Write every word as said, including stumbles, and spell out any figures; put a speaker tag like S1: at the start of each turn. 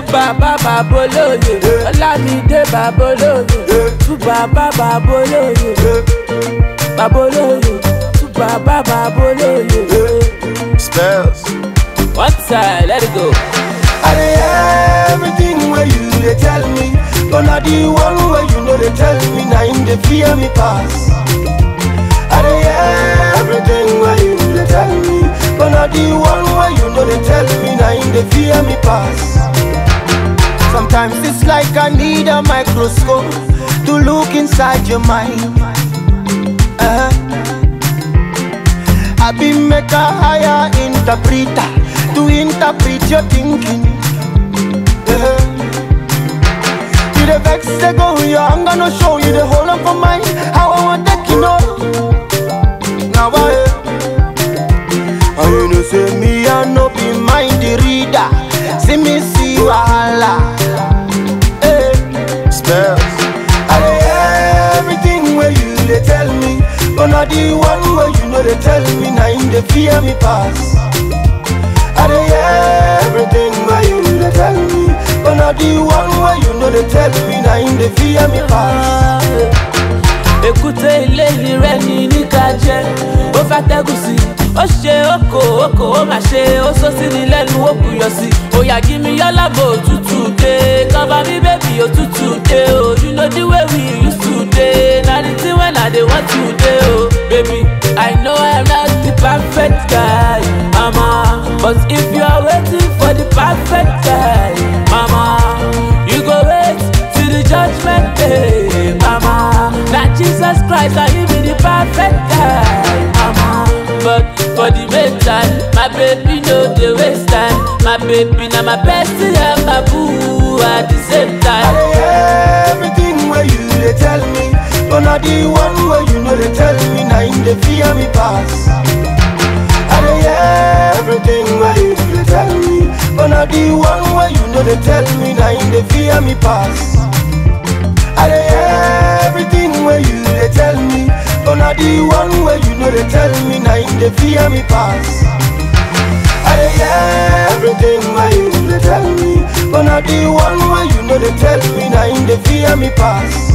S1: Baba Baboloye, Olamide Baboloye, to Baba Baboloye, Baboloye, to Baba Baboloye.
S2: Spells.
S1: One side, let it go.
S3: I dey everything where you they tell me, but not the one where you know they tell me. Now in the fear me pass. I dey everything where you they tell me, but not the one where you know they tell me. Now in the fear me pass. Sometimes it's like I need a microscope to look inside your mind. Uh-huh. I be make a higher interpreter to interpret your thinking. Uh-huh. You the vex they go here, I'm gonna show you the whole of my mind. How I want to you know. Now I and you know say me I no be mind the reader. See me see wahala. Hey.
S2: Spells.
S3: I dey everything where you they tell me, but not the one where you know they tell me. Now in the fear me pass. I dey everything where you they tell me, but not the one where you know they tell me. Now in the fear me pass.
S1: Èkúté ilé rẹ̀ ní níkàjẹ́, ó fẹ́ tẹ́gùn sí, ó ṣe oko oko, ó mà ṣe ó sọ sí ní lẹ́nu ó buyọ̀ sí. Oya give me your love òtútù dé, cover me baby òtútù dé o. You know the way we used to dey, na the thing when I dey want to dey o. Baby, I know I'm not the perfect guy, mama, but if you are waiting for the perfect guy, mama, you go wait till the judgment day, mama. Now Jesus Christ, now he be the perfect guy, mama. But for the meantime, my baby no dey waste time. My baby now my bestie and my boo at the same time.
S3: I dey everything where you they tell me, but not the one where you know they tell me. Now in the fear me pass. I dey everything where you they tell me, but not the one where you know they tell me. Now in the fear me pass. I dey everything where you they tell me, but not the one where you know they tell me. Now in the fear me pass. I dey everything where you they tell me, but not the one where you know they tell me. Now in the fear me pass.